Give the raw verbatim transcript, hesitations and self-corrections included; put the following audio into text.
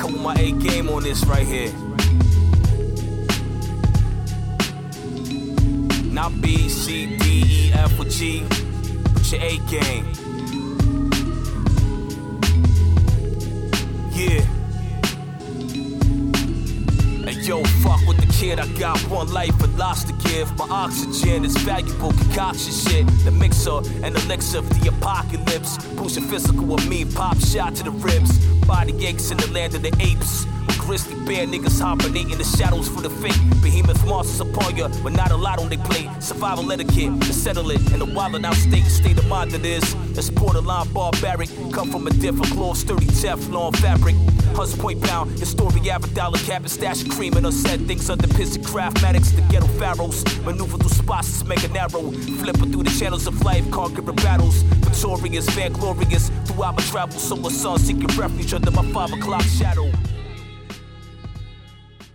come with my A game on this right here. Not B, C, D, E, F, or G, but your A game. Yeah. Hey yo, fuck with the kid, I got one life and lots to give. My oxygen is valuable concoction shit. The mixer and elixir of the apocalypse. Pushing physical with me, pop shot to the ribs. Body aches in the land of the apes. Grizzly bear niggas hibernate in the shadows for the fake. Behemoth monsters upon ya, but not a lot on they plate. Survival etiquette to settle it in the wild and out state, state of mind it is. It's borderline barbaric, come from a different cloth, sturdy Teflon fabric. Hunts point bound, historic Avidala cap and stash of cream and unsaid things under pissy craftmatics. The ghetto pharaohs maneuver through spots that's mega narrow. Flipping through the channels of life, conquering battles. Victorious, vainglorious throughout my travels. So a son seeking refuge under my five o'clock shadow.